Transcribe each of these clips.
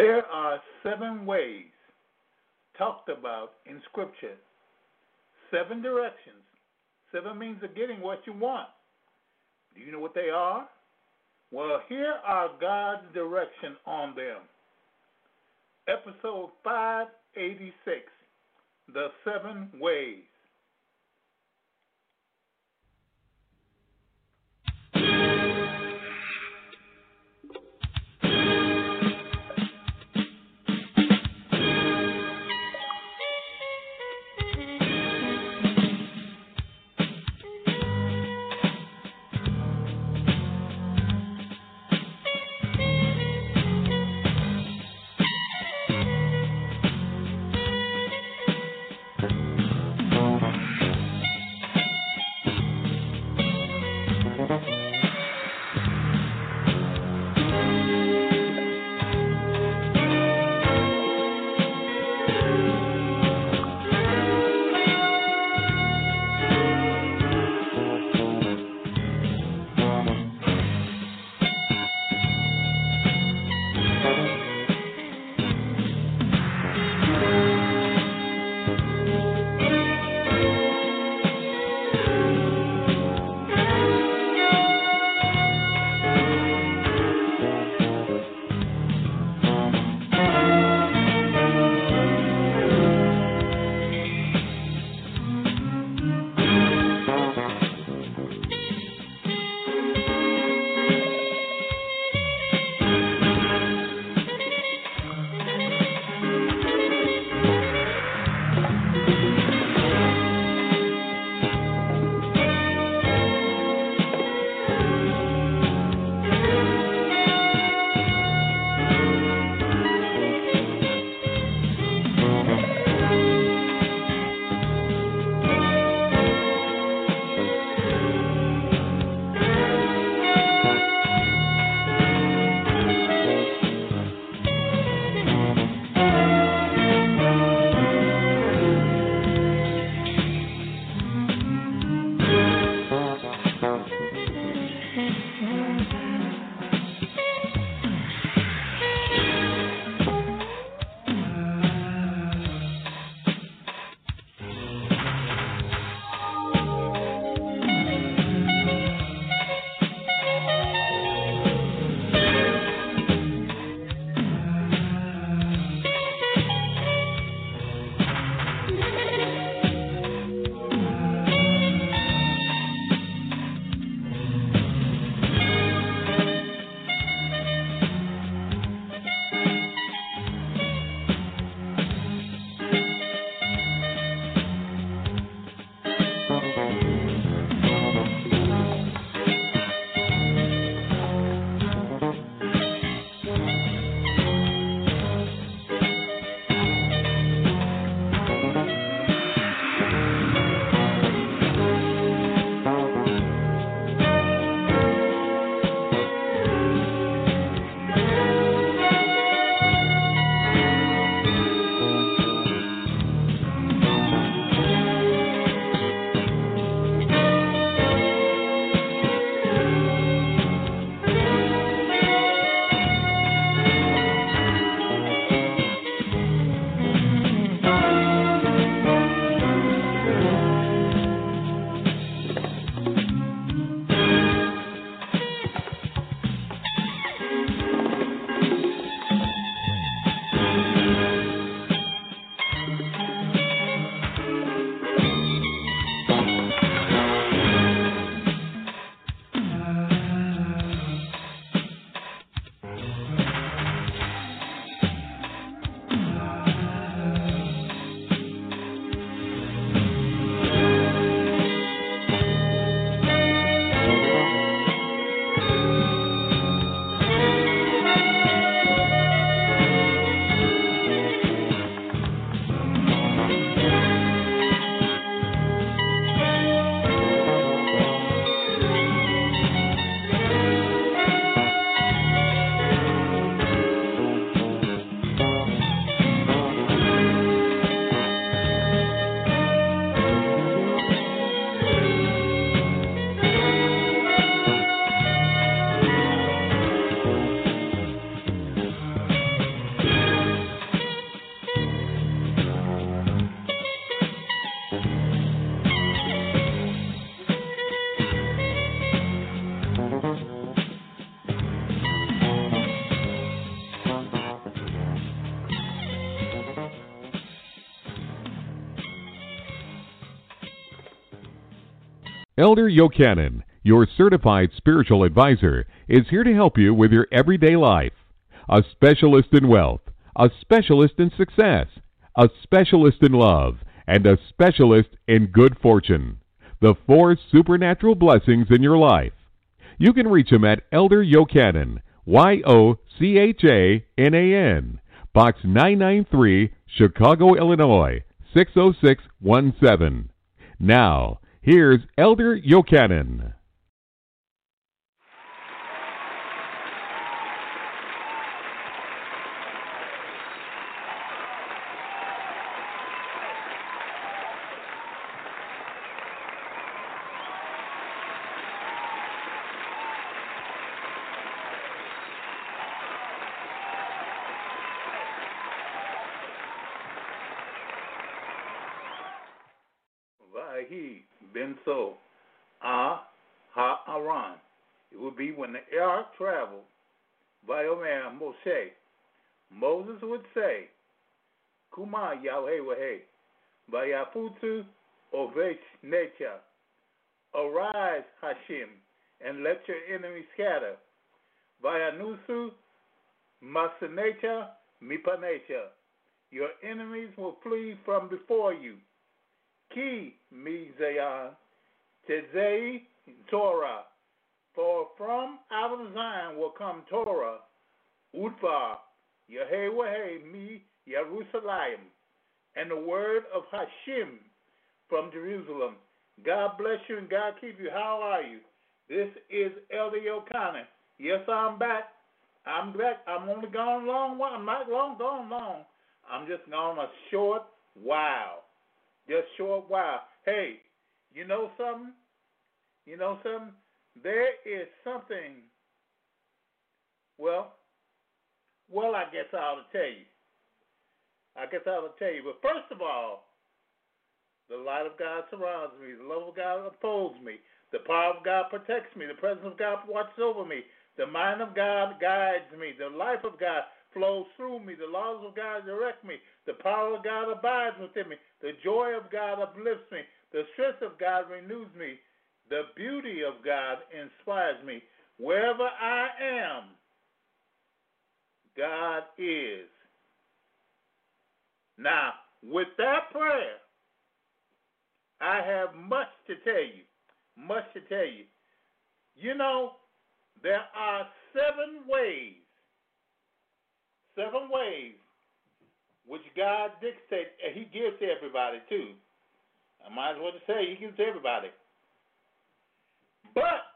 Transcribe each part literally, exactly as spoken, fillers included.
There are seven ways talked about in Scripture, seven directions. Seven means of getting what you want. Do you know what they are? Well, here are God's direction on them. Episode five eighty-six, The Seven Ways. Elder Yochanan, your certified spiritual advisor, is here to help you with your everyday life. A specialist in wealth, a specialist in success, a specialist in love, and a specialist in good fortune. The four supernatural blessings in your life. You can reach him at Elder Yochanan, Y O C H A N A N, Box nine ninety-three, Chicago, Illinois, six oh six one seven. Now, here's Elder Yochanan. Vahi ben so ah ha aran. It would be when the ark traveled. Vayomer Moshe. Moses would say, Kuma Yahweh Wahe. Vayafutu Ovesh Necha. Arise, Hashim, and let your enemies scatter. Vayanusu Masanecha Mipanecha. Your enemies will flee from before you. Ki mi zayan tezei Torah, for from out of Zion will come Torah, Utvar, Yehovah mi Jerusalem, and the word of Hashim from Jerusalem. God bless you and God keep you. How are you? This is Elder Yochanan. Yes, I'm back. I'm back. I'm only gone a long while. I'm not long gone long. I'm just gone a short while. Just short while. Hey, you know something? You know something? There is something, well, well, I guess I ought to tell you. I guess I ought to tell you. But first of all, the light of God surrounds me. The love of God upholds me. The power of God protects me. The presence of God watches over me. The mind of God guides me. The life of God flows through me. The laws of God direct me. The power of God abides within me. The joy of God uplifts me. The strength of God renews me. The beauty of God inspires me. Wherever I am, God is. Now, with that prayer, I have much to tell you. Much to tell you. You know, there are seven ways, seven ways which God dictates, and He gives to everybody too. I might as well just say He gives to everybody. But,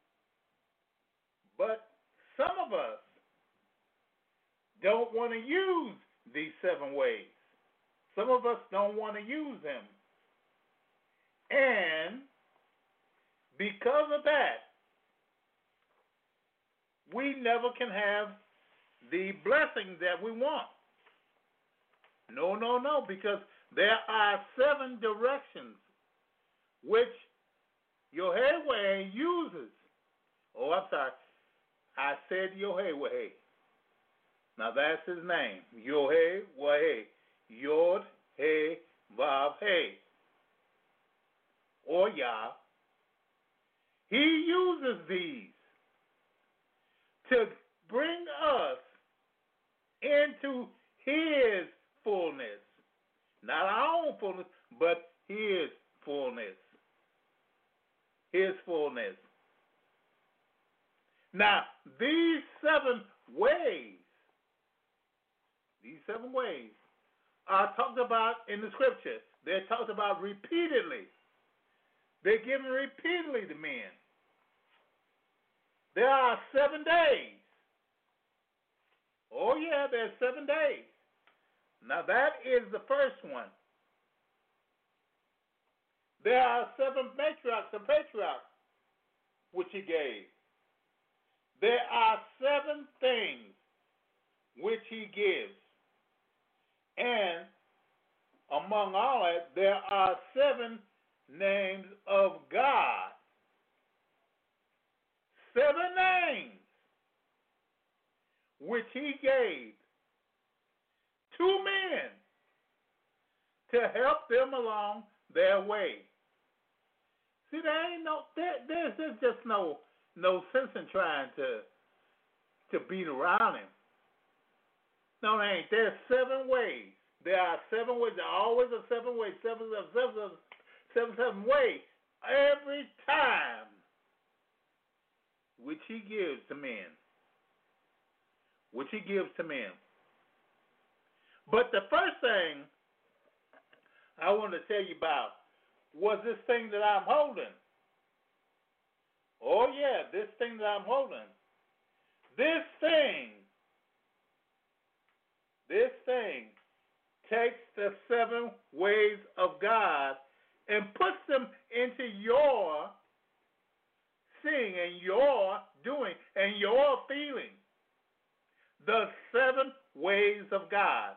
but some of us don't want to use these seven ways. Some of us don't want to use them. And because of that, we never can have the blessings that we want. No, no, no, because there are seven directions which Yehovah uses. Oh, I'm sorry. I said Yehovah. Now that's his name. Yehovah. Yod, He, Vav, He. Or Yah. He uses these to bring us into His fullness. Not our own fullness, but His fullness. His fullness. Now, these seven ways, these seven ways are talked about in the Scripture. They're talked about repeatedly. They're given repeatedly to men. There are seven days. Oh, yeah, there's seven days. Now, that is the first one. There are seven matriarchs and patriarchs which He gave. There are seven things which He gives. And among all that, there are seven names of God. Seven names which He gave to men to help them along their way. See, there ain't no there, there's, there's just no no sense in trying to to beat around him. No, there ain't. There's seven ways. There are seven ways. There always are seven ways. Seven, seven, seven, seven, seven ways. Every time which he gives to men. Which he gives to men. But the first thing I want to tell you about was this thing that I'm holding. Oh, yeah, this thing that I'm holding. This thing, this thing takes the seven ways of God and puts them into your seeing and your doing and your feeling. The seven ways of God.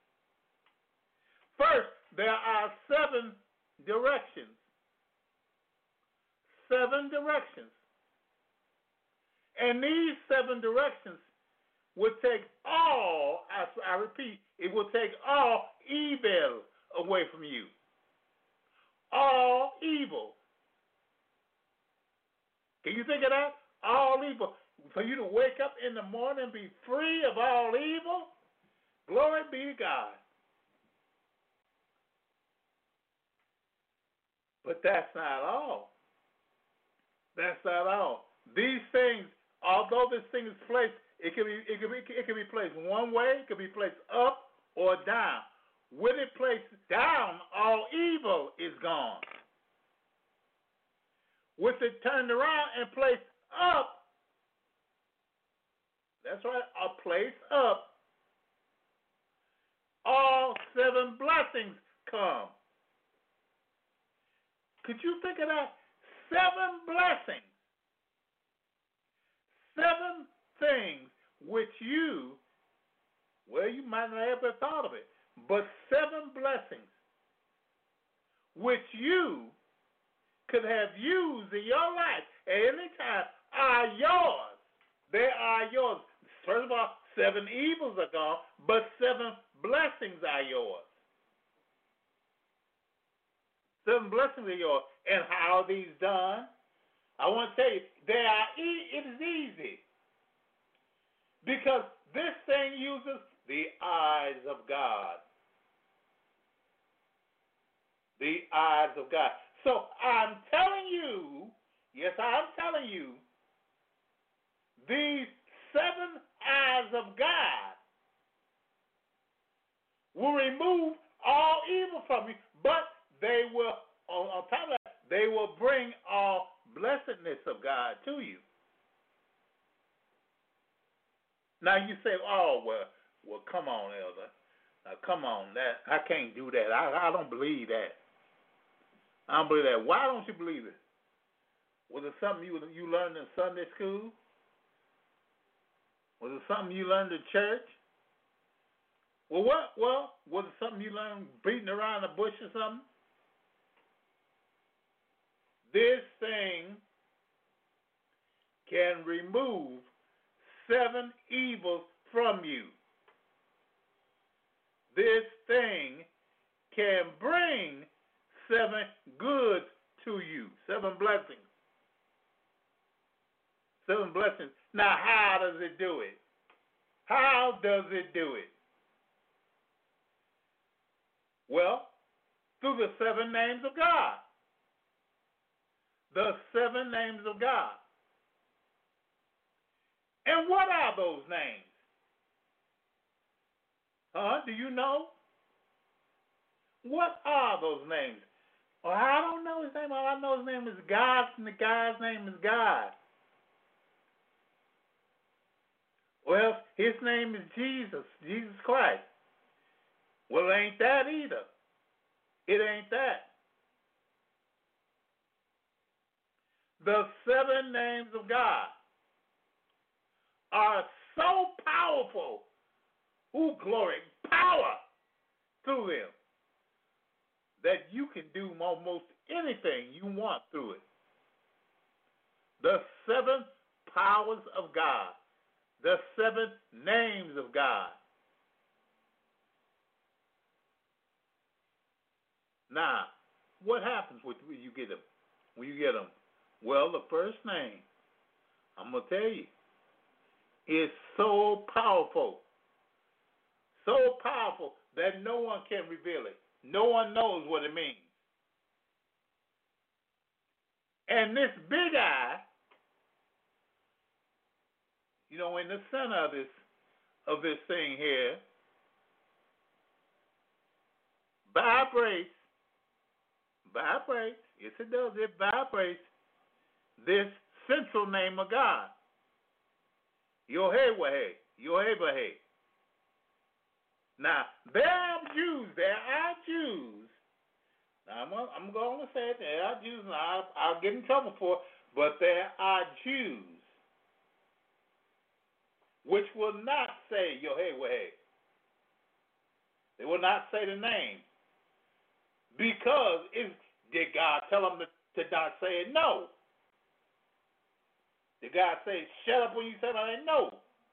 First, there are seven directions. Seven directions. And these seven directions will take all, I, I repeat, it will take all evil away from you. All evil. Can you think of that? All evil. For you to wake up in the morning and be free of all evil, glory be to God. But that's not all. That's not all. These things, although this thing is placed, it can be it can be it can be placed one way, it can be placed up or down. When it placed down, all evil is gone. With it turned around and placed up, that's right, a place up, all seven blessings come. Could you think of that? Seven blessings. Seven things which you, well, you might not have ever thought of it, but seven blessings which you could have used in your life at any time are yours. They are yours. First of all, seven evils are gone, but seven blessings are yours. Seven blessings are yours. And how are these done? I want to tell you, they are e- it is easy. Because this thing uses the eyes of God. The eyes of God. So I'm telling you, yes, I'm telling you, these seven eyes of God will remove all evil from you, but they will, on, on top of that, they will bring all blessedness of God to you. Now you say, oh, well, well, come on, Elder. Now, come on, that I can't do that. I, I don't believe that. I don't believe that. Why don't you believe it? Was it something you you learned in Sunday school? Was it something you learned in church? Well, what? Well, was it something you learned beating around the bush or something? This thing can remove seven evils from you. This thing can bring seven goods to you. Seven blessings. Seven blessings. Now, how does it do it? How does it do it? Well, through the seven names of God. The seven names of God. And what are those names? Huh? Do you know? What are those names? Well, I don't know his name. All I know his name is God, and the guy's name is God. Well, his name is Jesus, Jesus Christ. Well, it ain't that either. It ain't that. The seven names of God are so powerful. Ooh, glory, power through them that you can do almost anything you want through it. The seven powers of God. The seven names of God. Now, what happens when you get them? when you get them? Well, the first name, I'm going to tell you, is so powerful, so powerful that no one can reveal it. No one knows what it means. And this big I, you know, in the center of this of this thing here, vibrates, vibrates, yes it does, it vibrates this central name of God. Yohewah, Yohevah. Now, there are Jews, there are Jews. Now, I'm, I'm going to say it, there are Jews, and I'll, I'll get in trouble for it, but there are Jews which will not say Yohewah. They will not say the name. Because if, did God tell them to, to not say it? No. Did God say, shut up when you say that? No.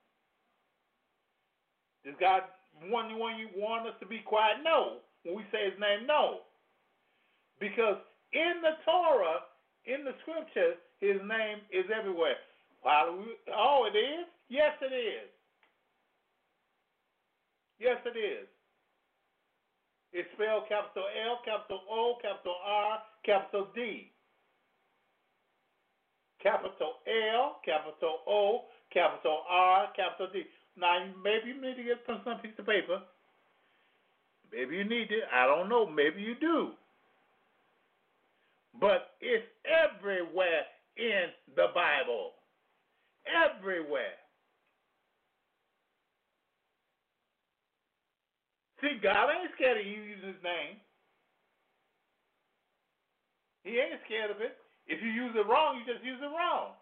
Does God want, want, you, want us to be quiet? No. When we say his name? No. Because in the Torah, in the scriptures, his name is everywhere. Why do we, oh, it is? Yes, it is. Yes, it is. It's spelled capital L, capital O, capital R, capital D. Capital L, capital O, capital R, capital D. Now, maybe you need to get some piece of paper. Maybe you need it. I don't know. Maybe you do. But it's everywhere in the Bible. Everywhere. See, God ain't scared of you using his name. He ain't scared of it. If you use it wrong, you just use it wrong.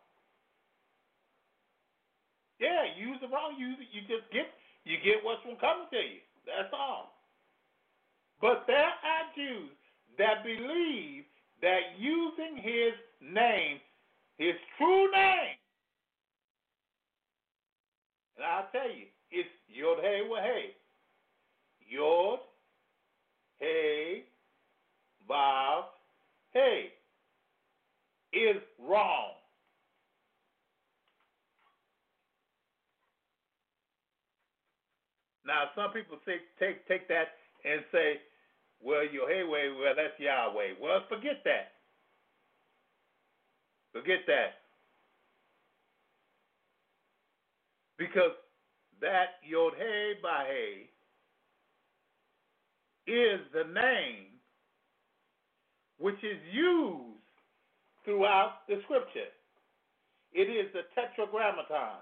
Yeah, you use it wrong, you you just get you get what's coming to you. That's all. But there are Jews that believe that using his name, his true name, and I'll tell you, it's Yod Hey Wah Hey. Yod Hey Vav Hey is wrong. Now, some people say, take take that and say, well, Yohewah, well, that's Yahweh. Well, forget that. Forget that. Because that Yod Hey Bah Hey is the name which is used throughout the scripture. It is the tetragrammaton.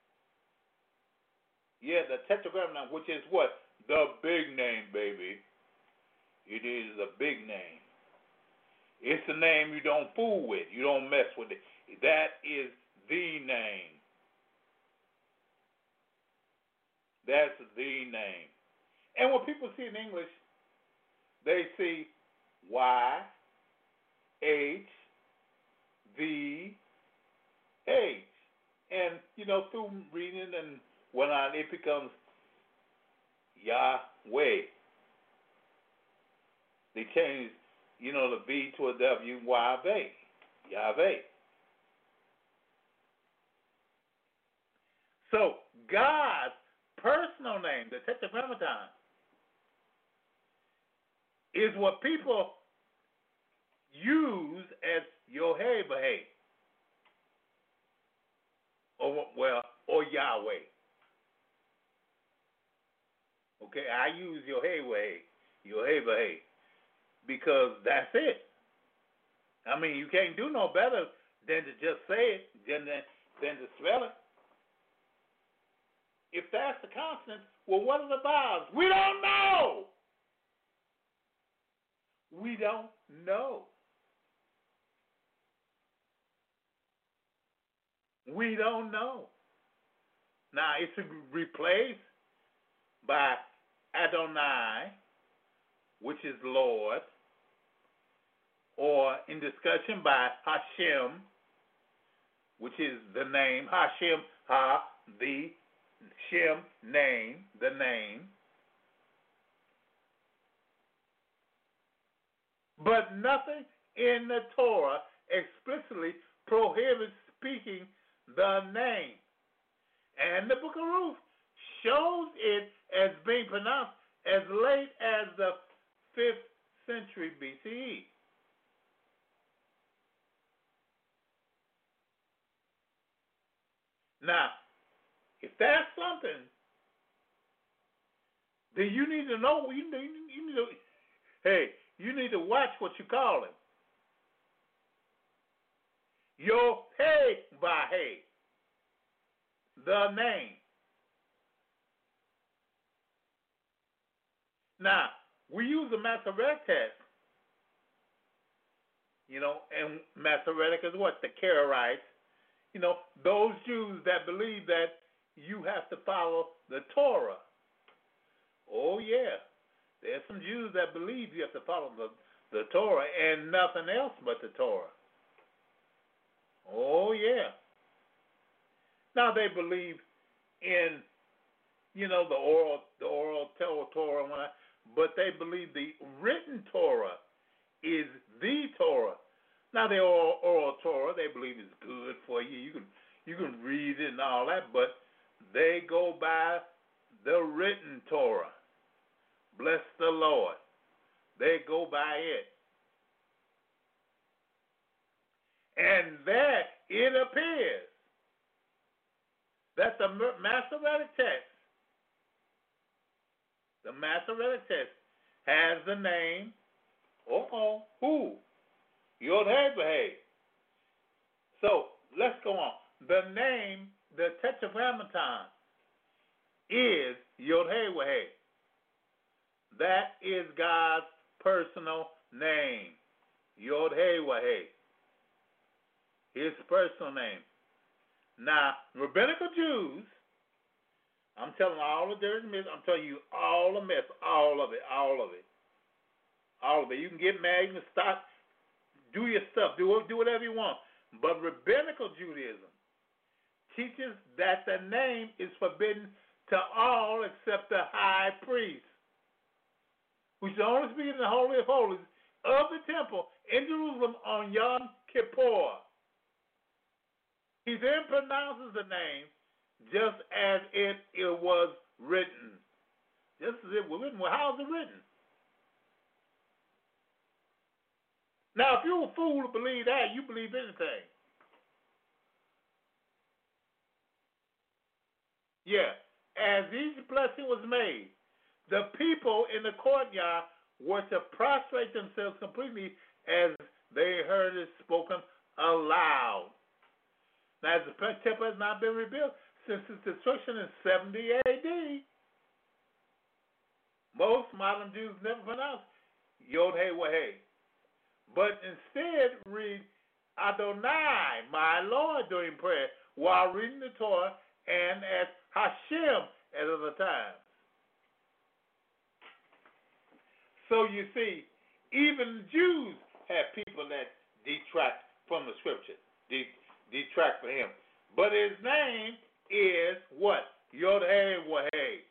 Yeah, the tetragrammaton, which is what? The big name, baby. It is the big name. It's the name you don't fool with. You don't mess with it. That is the name. That's the name. And when people see it in English, they see Y, H, V, H. And, you know, through reading and whatnot, it becomes Yahweh. They change, you know, the V to a W, Yahweh. Yahweh. So, God's personal name, the Tetragrammaton, is what people use as Yohevah, or well, or Yahweh. Okay, I use Yohevah, Yohevah, because that's it. I mean, you can't do no better than to just say it, than than to spell it. If that's the consonant, well, what are the vowels? We don't know. We don't know. We don't know. Now, it's replaced by Adonai, which is Lord, or in discussion by Hashem, which is the name. Hashem, Ha, the Shem, name, the name. But nothing in the Torah explicitly prohibits speaking the name. And the Book of Ruth shows it as being pronounced as late as the fifth century B C E. Now, if that's something, then you need to know, you need, you need to, hey, you need to watch what you call him. Yo, hey, by hey, the name. Now, we use the Masoretic text, you know, and Masoretic is what? The Karaites. You know, those Jews that believe that you have to follow the Torah. Oh, yeah. There's some Jews that believe you have to follow the, the Torah and nothing else but the Torah. Oh, yeah. Now, they believe in, you know, the oral, the oral Torah, but they believe the written Torah is the Torah. Now, the oral, oral Torah, they believe is good for you. You can you can read it and all that, but they go by the written Torah. Bless the Lord. They go by it. And there it appears that the Masoretic text, the Masoretic text has the name, uh-oh, who? Yod-Heh-Vah-Heh. So, let's go on. The name, the Tetragrammaton, is Yod-Heh-Vah-Heh. That is God's personal name. Yod-Heh-Vah-Heh. His personal name. Now, rabbinical Jews, I'm telling all the dirty myths, I'm telling you all the myths, all of it, all of it. All of it. You can get mad, you can stop, do your stuff, do, do whatever you want. But rabbinical Judaism teaches that the name is forbidden to all except the high priest, who should only speak in the Holy of Holies of the temple in Jerusalem on Yom Kippur. He then pronounces the name just as it, it was written. Just as it was written. Well, how is it written? Now, if you're a fool to believe that, you believe anything. Yeah. As each blessing was made, the people in the courtyard were to prostrate themselves completely as they heard it spoken aloud. Now, as the temple has not been rebuilt since its destruction in seventy A D, most modern Jews never pronounce Yod-Heh-Vah-Heh, but instead read Adonai, my Lord, during prayer, while reading the Torah, and as Hashem at other times. So you see, even Jews have people that detract from the scripture, detract from him. But his name is what? Yod-Heh-Vah-Heh.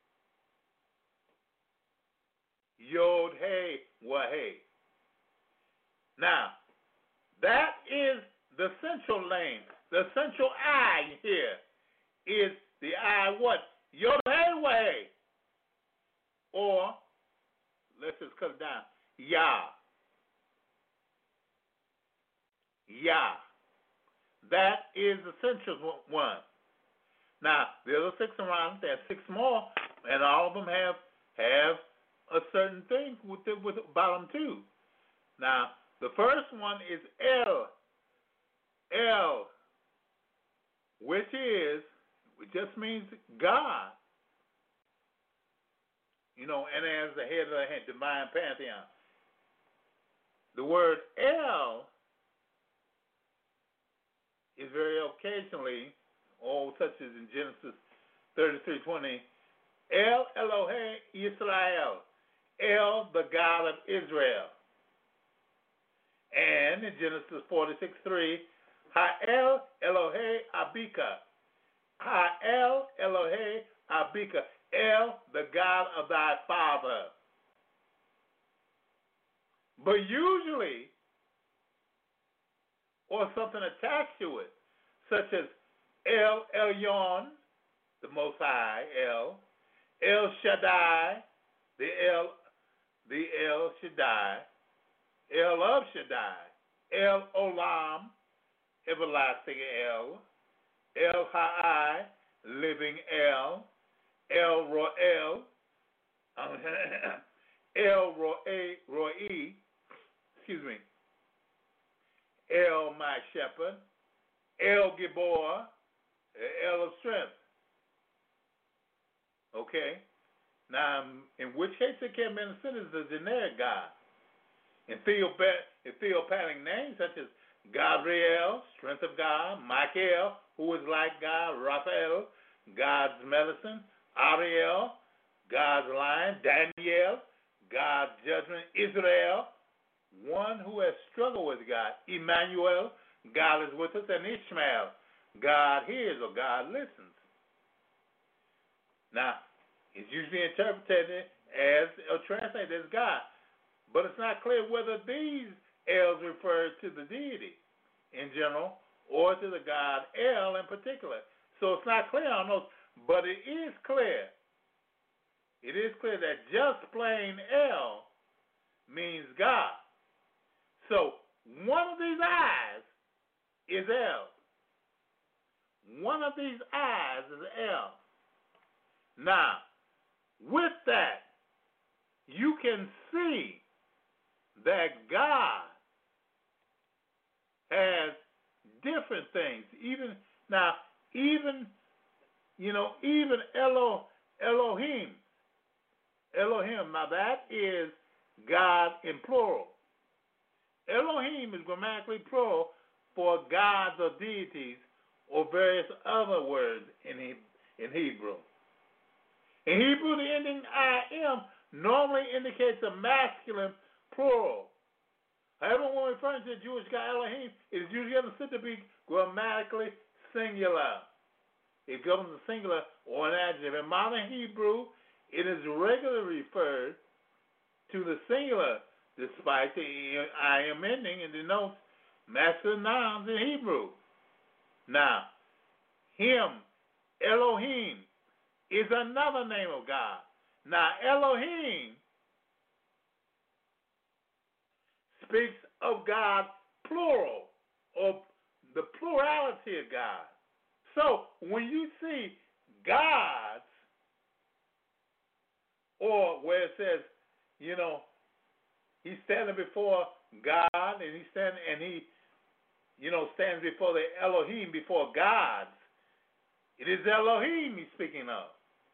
Yod-Heh-Vah-Heh. Now, that is the central name. The central I here is the I what? Yod-Heh-Vah-Heh. Or, let's just cut it down, Yah. Yah. That is the central one. Now, there are six around. There are six more, and all of them have have a certain thing with the, with about them too. Now, the first one is El. El, which is, it just means God. You know, and as the head of the divine pantheon. The word El is very occasionally, oh, such as in Genesis thirty-three twenty, El Elohe Yisrael, El, the God of Israel. And in Genesis forty-six three, Ha'el Elohe Abika, Ha'el Elohe Abika, El, the God of thy father. But usually, or something attached to it, such as El Elyon, the Most High, El, El Shaddai, the El, the El Shaddai, El of Shaddai, El Olam, everlasting El, El Ha'ai, living El, El Roel, um, El Roe, Roe, excuse me, El my shepherd, El Gibor, El of strength. Okay? Now, in which case it can be considered as a generic God. In theopathic names such as Gabriel, strength of God, Michael, who is like God, Raphael, God's medicine, Ariel, God's lion, Daniel, God's judgment, Israel, one who has struggled with God, Emmanuel, God is with us, and Ishmael, God hears or God listens. Now, it's usually interpreted as or translated as God, but it's not clear whether these Els refer to the deity in general or to the god El in particular. So it's not clear on those, but it is clear. It is clear that just plain El means God. So one of these eyes is El. One of these eyes is El. Now, with that, you can see that God has different things. Even now, even you know, even Elo, Elohim, Elohim. Now that is God in plural. Elohim is grammatically plural for gods or deities or various other words in in Hebrew. In Hebrew, the ending I am normally indicates a masculine plural. However, when referring to the Jewish God Elohim, it is usually understood to be grammatically singular. It governs a singular or an adjective. In modern Hebrew, it is regularly referred to the singular, despite the I am ending, and denotes masculine nouns in Hebrew. Now, him, Elohim, is another name of God. Now, Elohim speaks of God plural, or the plurality of God. So, when you see gods, or where it says, you know, he's standing before God, and he stand and he, you know, stands before the Elohim, before gods. It is Elohim he's speaking of.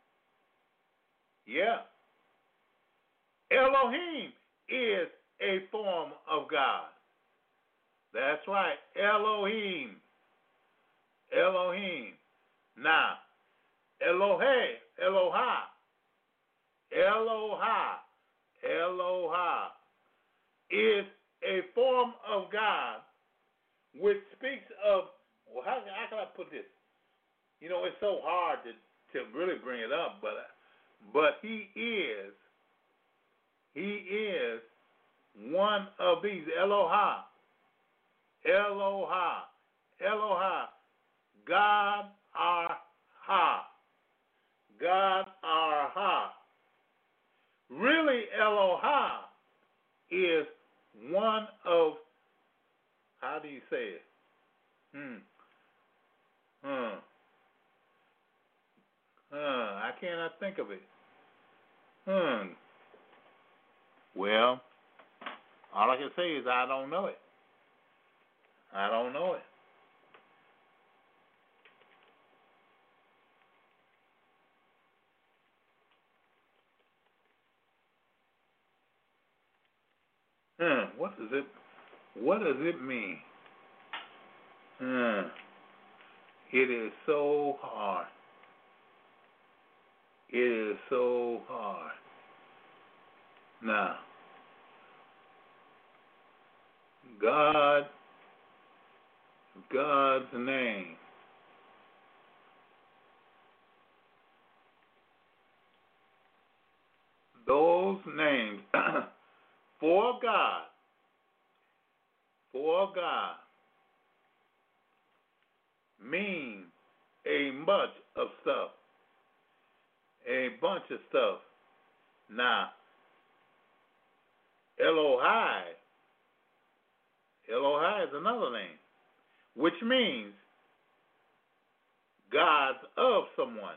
Yeah. Elohim is a form of God. That's right. Elohim. Elohim. Now, Elohe, Eloha. Eloha. Eloha is a form of God which speaks of, well, how, how can I put this? You know, it's so hard to, to really bring it up, but but he is, he is one of these. Eloha, Eloha, Eloha, God our Ha, God our Ha. Really, Eloha is one of, how do you say it? Hmm. Hmm. Uh, I cannot think of it. Hmm. Well, all I can say is I don't know it. I don't know it. Hmm. What does it? What does it mean? Hmm. It is so hard. It is so hard. Now, God, God's name. Those names for God, for God, mean a bunch of stuff. A bunch of stuff. Now, Elohai, Elohai is another name, which means gods of someone,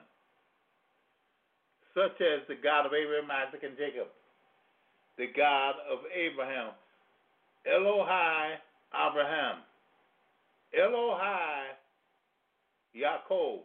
such as the God of Abraham, Isaac, and Jacob, the God of Abraham, Elohai Abraham, Elohai Yaakov,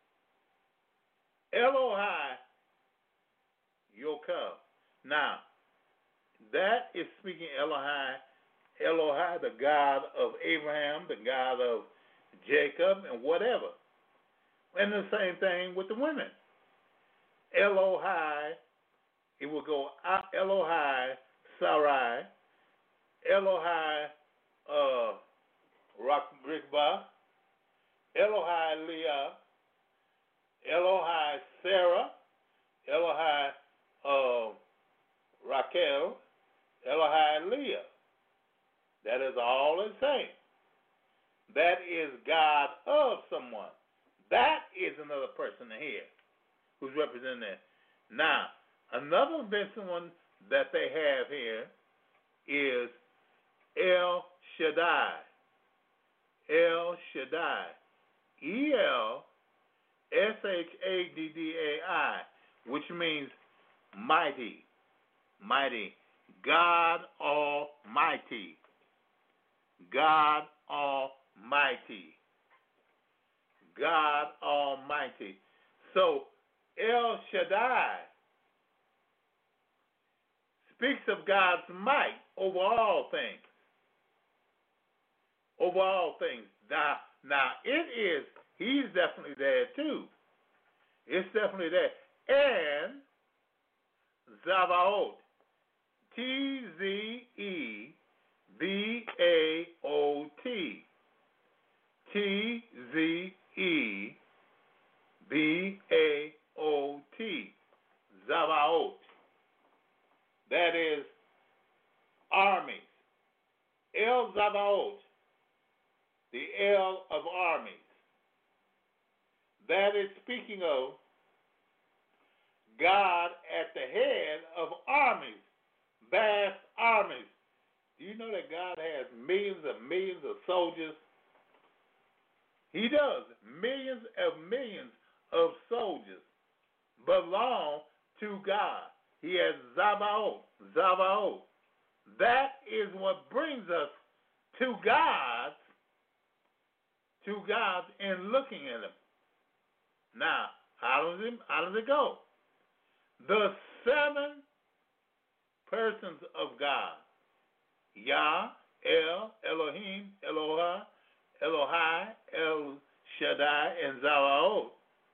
Elohai Yokab. Now, that is speaking Elohai, Elohai, the God of Abraham, the God of Jacob, and whatever. And the same thing with the women. Elohai, it will go Elohai Sarai, Elohai uh, Rakbikba, Elohai Leah, Elohai Sarah, Elohai uh, Raquel, Elohai Leah. That is all it's saying. That is God of someone. That is another person here who's representing that. Now, another Vincent one that they have here is El Shaddai. El Shaddai. E L S H A D D A I, which means mighty. Mighty. God Almighty. God Almighty. God Almighty. So, El Shaddai speaks of God's might over all things. Over all things. Now, now it is, he's definitely there too. It's definitely there. And Zavaot. T Z E V A O T. T Z E V A O T. Zavaot. That is armies. El Zavaot. The El of armies. That is speaking of God at the head of armies. Vast armies. Do you know that God has millions and millions of soldiers? He does. Millions of millions of soldiers belong to God. He has Zavaot. Zavaot. That is what brings us to God, to God in looking at him. Now, how does it, how does it go? The seven persons of God, Yah, El, Elohim, Eloha, Elohai, El Shaddai, and Zavaot,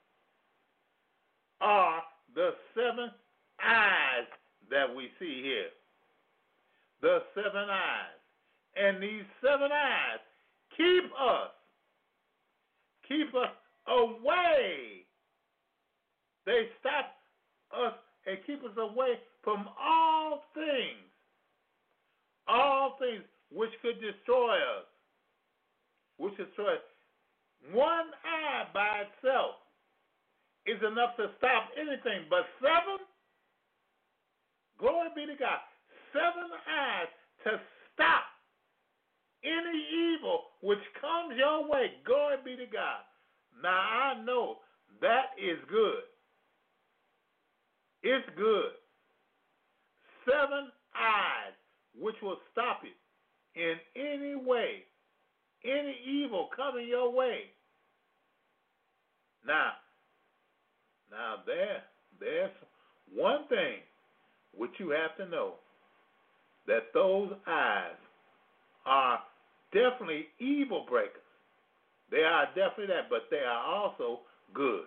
are the seven eyes that we see here. The seven eyes. And these seven eyes keep us, keep us away. They stop us and keep us away from all things, all things which could destroy us, which destroy us. One eye by itself is enough to stop anything, but seven, glory be to God, seven eyes to stop any evil which comes your way. Glory be to God. Now I know that is good. It's good. Seven eyes which will stop it in any way, any evil coming your way. Now, now there, there's one thing which you have to know, that those eyes are definitely evil breakers. They are definitely that, but they are also good.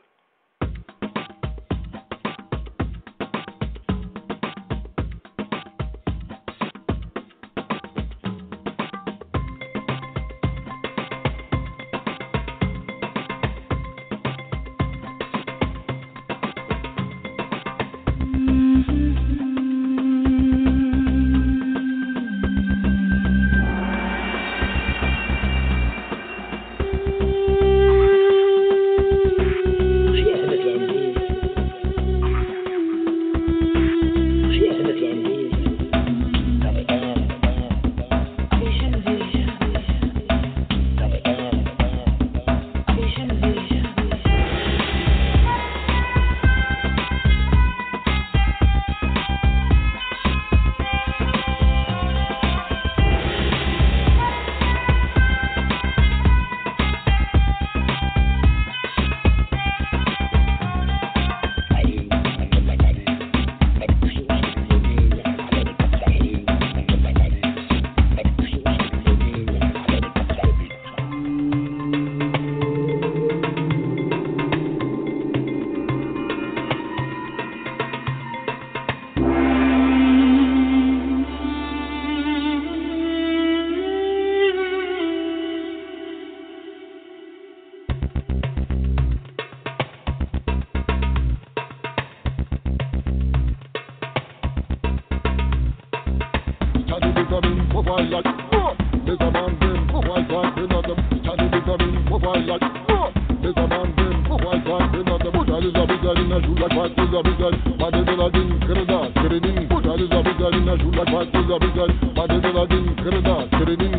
mobile like, uh, there's a man them, mobile like, in the Charlie Victory, mobile like, uh, there's a man them, mobile like, in the Charlie Zabigal in a shoe like five days a bigal, Madelagadin, Canada, Kerenin, Charlie Zabigal in a shoe like five days a bigal, Madelagadin, Canada, Kerenin.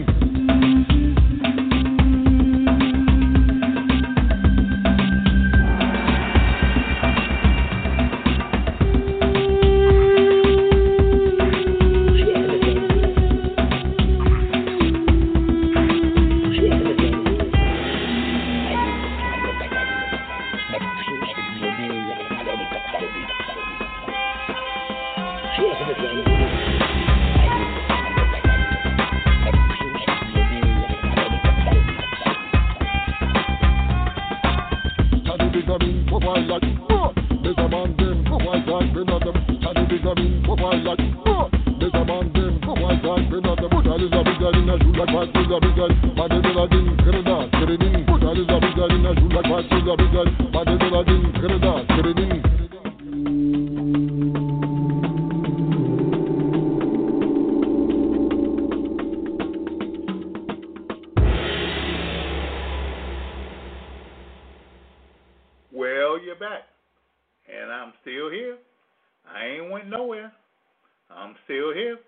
Well, you're back. And I'm still here. I ain't went nowhere. I'm still here.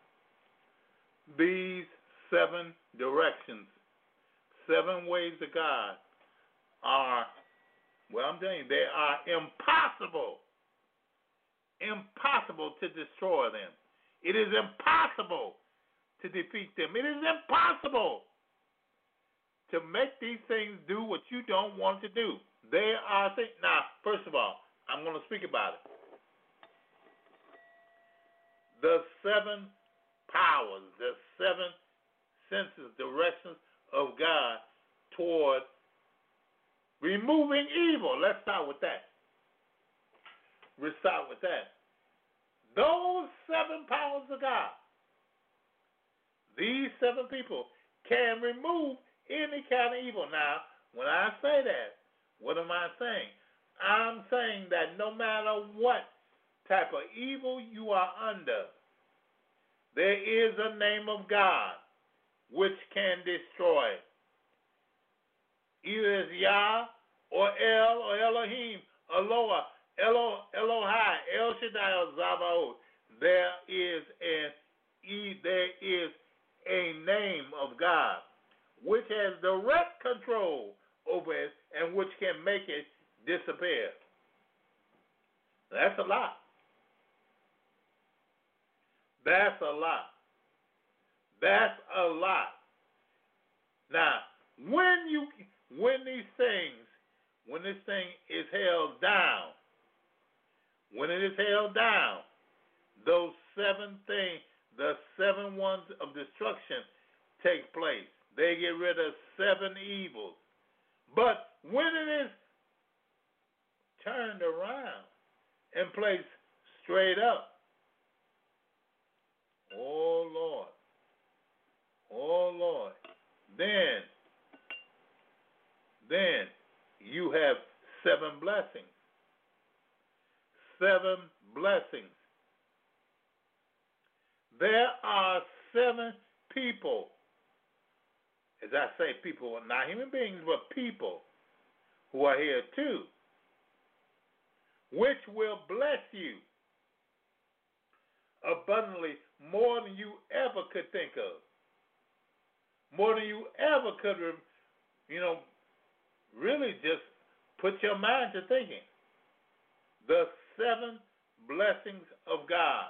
These seven directions, seven ways of God are, well, I'm telling you, they are impossible. Impossible to destroy them. It is impossible to defeat them. It is impossible to make these things do what you don't want to do. They are things. Now, first of all, I'm going to speak about it. The seven powers, the seven senses, directions of God toward removing evil. Let's start with that. We'll start with that. Those seven powers of God, these seven people can remove any kind of evil. Now, when I say that, what am I saying? I'm saying that no matter what type of evil you are under, there is a name of God which can destroy. Either it's Yah or El or Elohim, Eloah, Elo, Elohai, El Shaddai or Zavaot. There is an there is a name of God which has direct control over it and which can make it disappear. That's a lot. That's a lot. That's a lot. Now, when you when these things, when this thing is held down, when it is held down, those seven things, the seven ones of destruction take place. They get rid of seven evils. But when it is turned around and placed straight up, oh Lord, oh Lord, then, then you have seven blessings. Seven blessings. There are seven people, as I say people, not human beings, but people who are here too, which will bless you abundantly more than you ever could think of, more than you ever could, you know, really just put your mind to thinking. The seven blessings of God.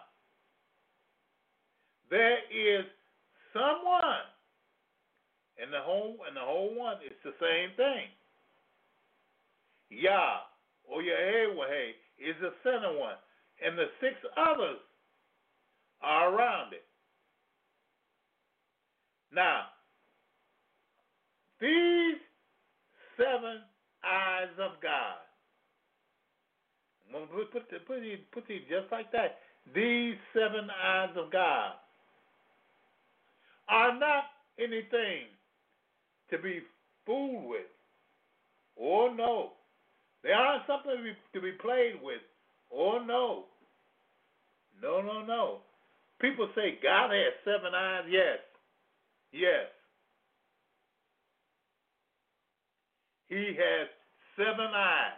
There is someone, and the whole and the whole one is the same thing. Yah or Yahweh is the center one, and the six others are around it. Now, these seven eyes of God, I'm going to put, put, put these just like that. These seven eyes of God are not anything to be fooled with. Oh, no. They aren't something to be, to be played with. Oh, no. No, no, no. People say God has seven eyes. Yes. Yes. He has seven eyes.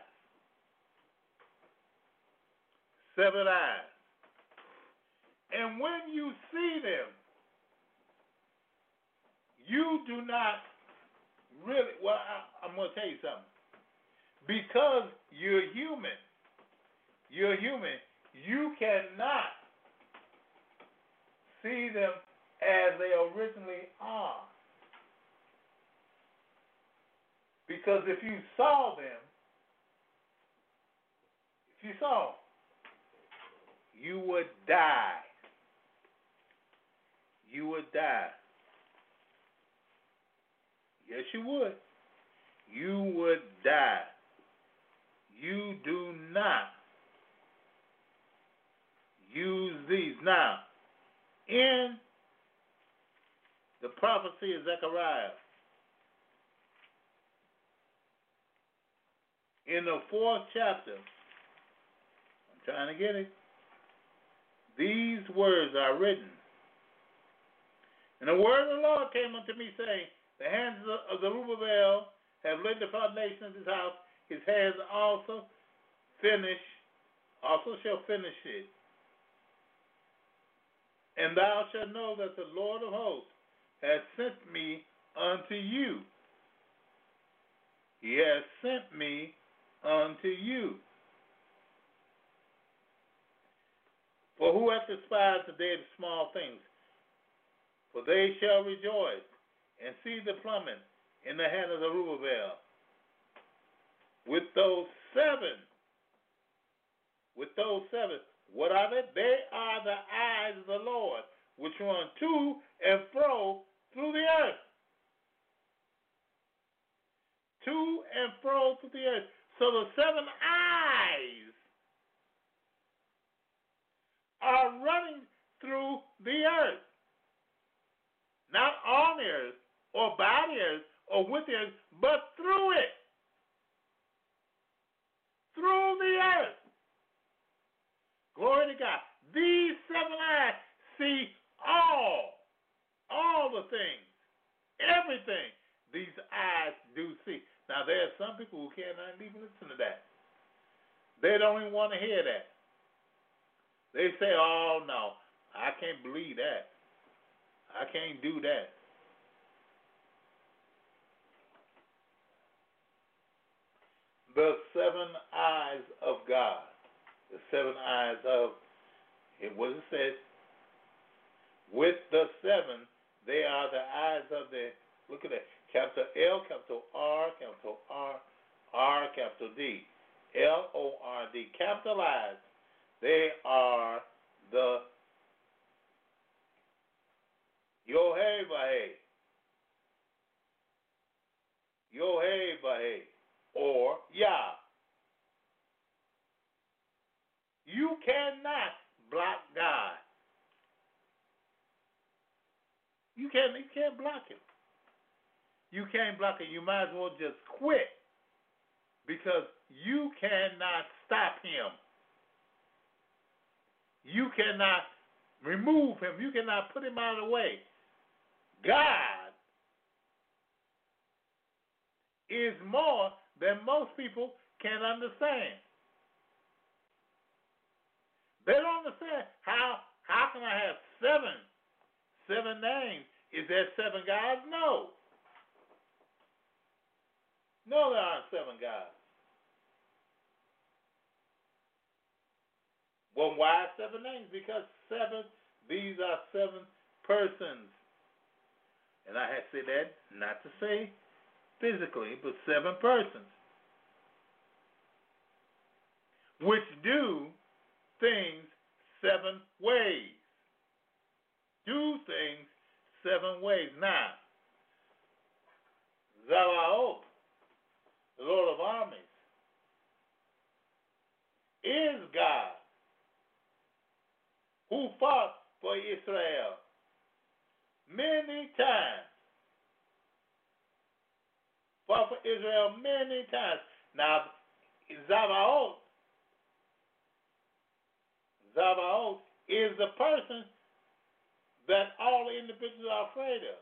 Seven eyes. And when you see them, you do not really, well, I, I'm going to tell you something. Because you're human, you're human, you cannot see them as they originally are. Because if you saw them, if you saw them, you would die. You would die. Yes, you would. You would die. You do not use these. Now, in the prophecy of Zechariah, in the fourth chapter, I'm trying to get it, these words are written. And the word of the Lord came unto me, saying, the hands of Zerubbabel have laid the foundation of his house. His hands also finish, also shall finish it. And thou shalt know that the Lord of hosts has sent me unto you. He has sent me unto you. For who hath despised the day of small things? For they shall rejoice and see the plummet in the hand of Zerubbabel. With those seven, with those seven, what are they? They are the eyes of the Lord, which run to and fro through the earth. To and fro through the earth. So the seven eyes are running through the earth. Not on the earth, or by the earth, or with the earth, but through it. Through the earth. Glory to God. These seven eyes see all, all the things, everything these eyes do see. Now, there are some people who cannot even listen to that. They don't even want to hear that. They say, oh, no, I can't believe that. I can't do that. The seven eyes of God. The seven eyes of, it was said, with the seven, they are the eyes of the, look at that, capital L, capital R, capital R, R, capital D, L O R D, capital eyes. They are the Yohei-Vahe, Yohei-Vahe, or Yah. You cannot block God. You can't, you can't block him. You can't block it. You might as well just quit because you cannot stop him. You cannot remove him. You cannot put him out of the way. God is more than most people can understand. They don't understand how how can I have seven seven names? Is there seven gods? No. No, there aren't seven gods. Well, why seven names? Because seven, these are seven persons. And I had to say that not to say physically, but seven persons. Which do things seven ways. Do things seven ways. Now, Zavaot, the Lord of armies, is God who fought for Israel many times. Fought for Israel many times. Now, Zavaot, Zavaot is the person that all individuals are afraid of.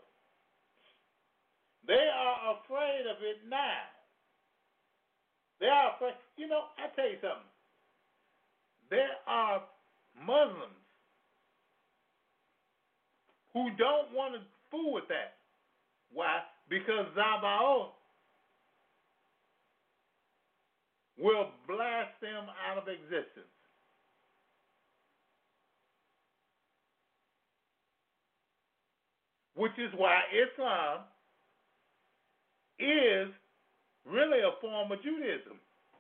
They are afraid of it now. They are afraid. You know, I tell you something. There are Muslims who don't want to fool with that. Why? Because Zabaoth will blast them out of existence. Which is why Islam is really a form of Judaism.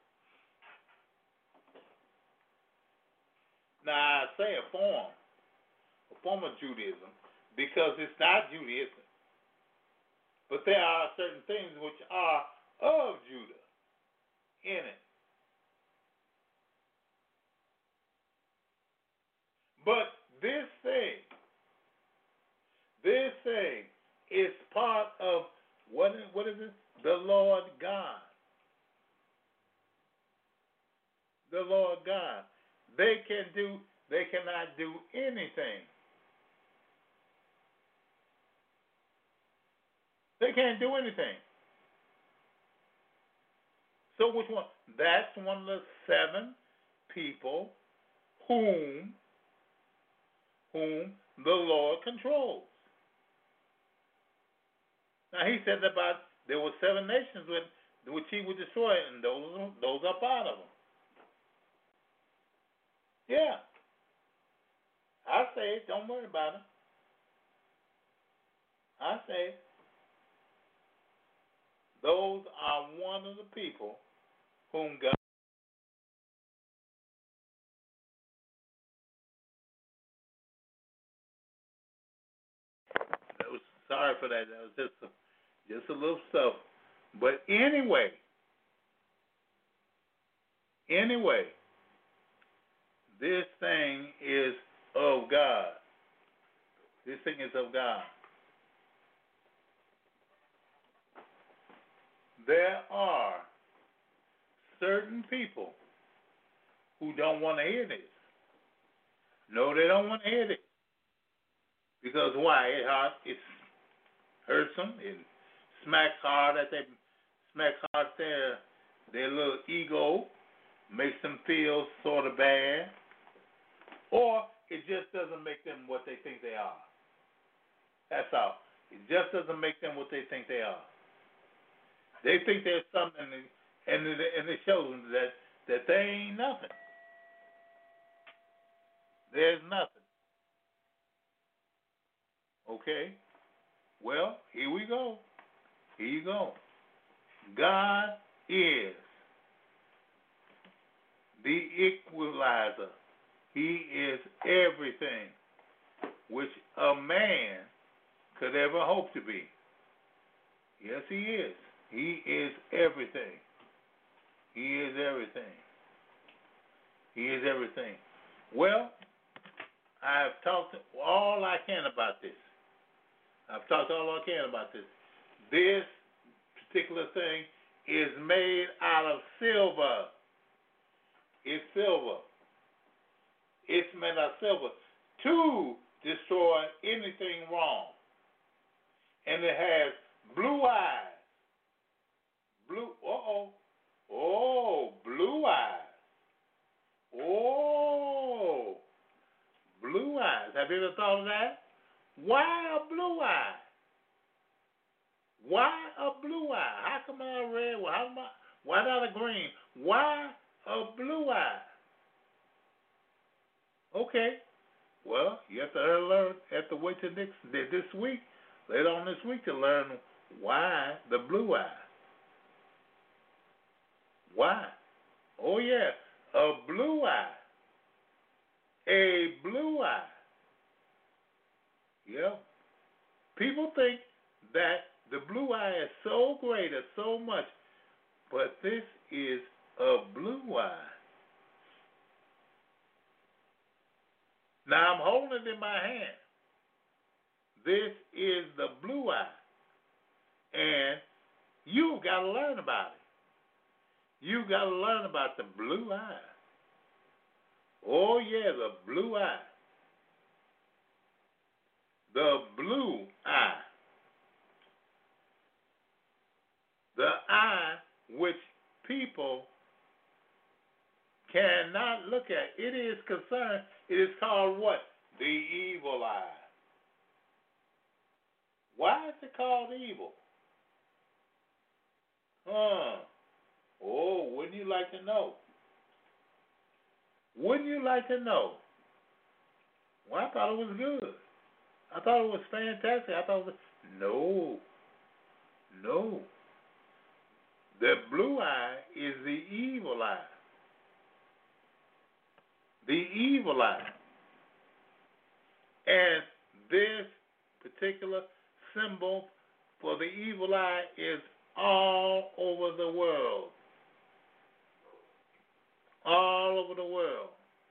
Now, I say a form, a form of Judaism, because it's not Judaism. But there are certain things which are of Judah in it. But this thing, this thing is part of, what is, what is it? The Lord God. The Lord God. They can do, they cannot do anything. They can't do anything. So which one? That's one of the seven people whom, whom the Lord controls. Now he said about there were seven nations which, which he would destroy, and those those are part of them. Yeah. I say it. Don't worry about it. I say it. Those are one of the people whom God. That was, sorry for that. That was just a, just a little stuff. But anyway, anyway, this thing is of God. This thing is of God. There are certain people who don't want to hear this. No, they don't want to hear this. Because why? It hard. It hurts them. It smacks hard at their smacks hard at their their little ego. Makes them feel sort of bad. Or it just doesn't make them what they think they are. That's all. It just doesn't make them what they think they are. They think there's something, and it, and it shows them that, that they ain't nothing. There's nothing. Okay? Well, here we go. Here you go. God is the equalizer. He is everything which a man could ever hope to be. Yes, he is. He is everything. He is everything. He is everything. Well, I've talked all I can about this. I've talked all I can about this. This particular thing is made out of silver. It's silver. It's made out of silver to destroy anything wrong. And it has blue eyes. Blue, uh-oh. Oh, blue eyes. Oh, blue eyes. Have you ever thought of that? Why a blue eye? Why a blue eye? How come I red? How come I, why not a green? Why a blue eye? Okay. Well, you have to learn, have to wait till next this week, later on this week, to learn why the blue eye. Why? Oh yeah, a blue eye. A blue eye. Yeah. People think that the blue eye is so great or so much, but this is a blue eye. Now I'm holding it in my hand. This is the blue eye. And you've got to learn about it. You've got to learn about the blue eye. Oh, yeah, the blue eye. the blue eye. The eye which people cannot look at. It is concerned. It is called what? The evil eye. Why is it called evil? Huh. Oh, wouldn't you like to know? Wouldn't you like to know? Well, I thought it was good. I thought it was fantastic. I thought it was... No. No. The blue eye is the evil eye. The evil eye. And this particular symbol for the evil eye is all over the world. All over the world.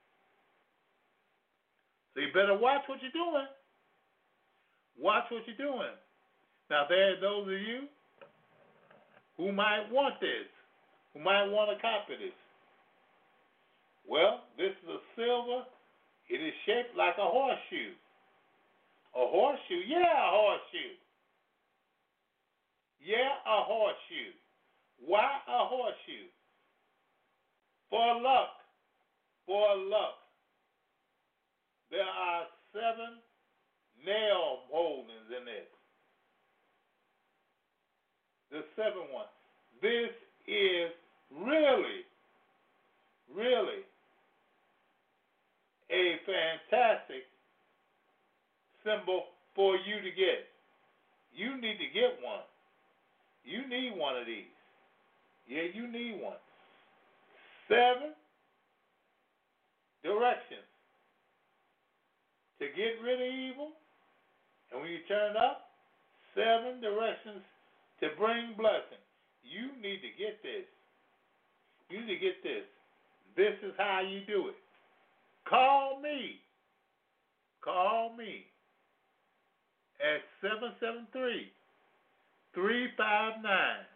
So you better watch what you're doing. Watch what you're doing. Now, there are those of you who might want this, who might want to copy this. Well, this is a silver. It is shaped like a horseshoe. A horseshoe? Yeah, a horseshoe. Yeah, a horseshoe. Why a horseshoe? For luck. For luck. There are seven nail holdings in it. The seventh one. This is really, really a fantastic symbol for you to get. You need to get one. You need one of these. Yeah, you need one. Seven directions to get rid of evil. And when you turn up, seven directions to bring blessing. You need to get this. You need to get this. This is how you do it. Call me. Call me at seven seven three, three five nine,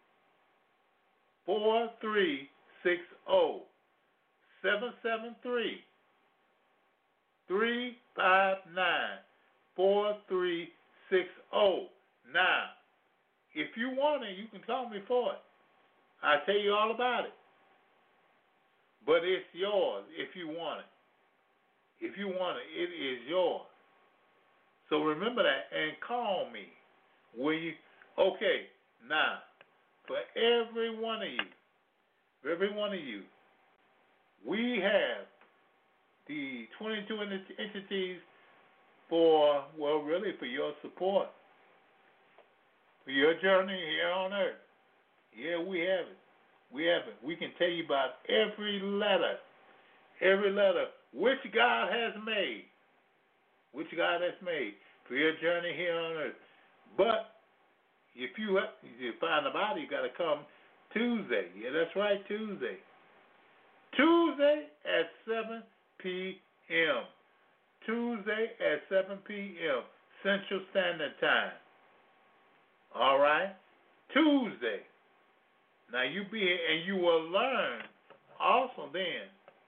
four three six zero. seven seven three, three five nine, four three six zero. Now, if you want it, you can call me for it. I'll tell you all about it. But it's yours if you want it. If you want it, it is yours. So remember that and call me. Will you? Okay, now, for every one of you, for every one of you, we have the twenty-two entities for, well, really for your support, for your journey here on earth. Yeah, we have it. We have it. We can tell you about every letter, every letter, which God has made, which God has made for your journey here on earth. But if you, if you find about it, you got to come Tuesday. Yeah, that's right, Tuesday. Tuesday at seven p.m. Tuesday at seven p.m. Central Standard Time. All right? Tuesday. Now you be here and you will learn also then,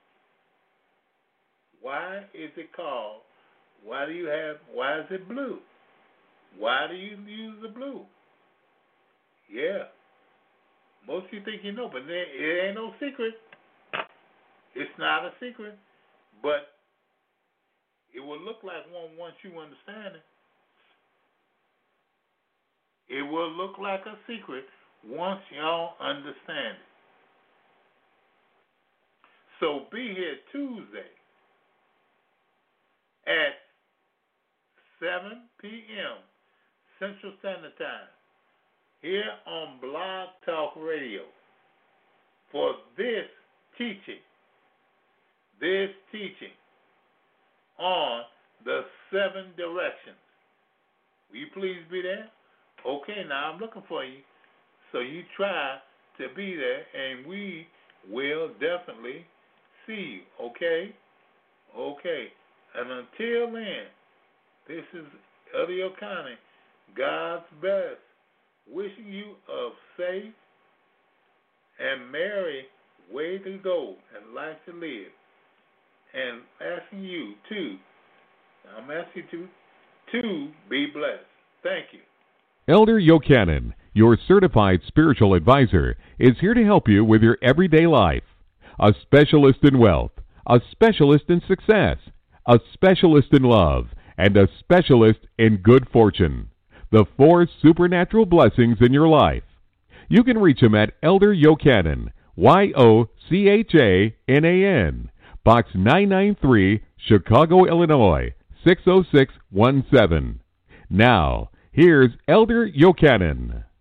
why is it called, why do you have, why is it blue? Why do you use the blue? Yeah. Most of you think you know, but it ain't no secret. It's not a secret. But it will look like one once you understand it. It will look like a secret once y'all understand it. So be here Tuesday at seven p.m. Central Standard Time here on Blog Talk Radio for this teaching, this teaching on the seven directions. Will you please be there? Okay, now I'm looking for you. So you try to be there, and we will definitely see you, okay? Okay. And until then, this is Elio Connie, God's best, wishing you a safe and merry way to go and life to live. And asking you to, I'm asking you to, too be blessed. Thank you. Elder Yochanan, your certified spiritual advisor, is here to help you with your everyday life. A specialist in wealth, a specialist in success, a specialist in love, and a specialist in good fortune. The four supernatural blessings in your life. You can reach him at Elder Yochanan, Y O C H A N A N, Box nine ninety-three, Chicago, Illinois, six oh six one seven. Now, here's Elder Yochanan.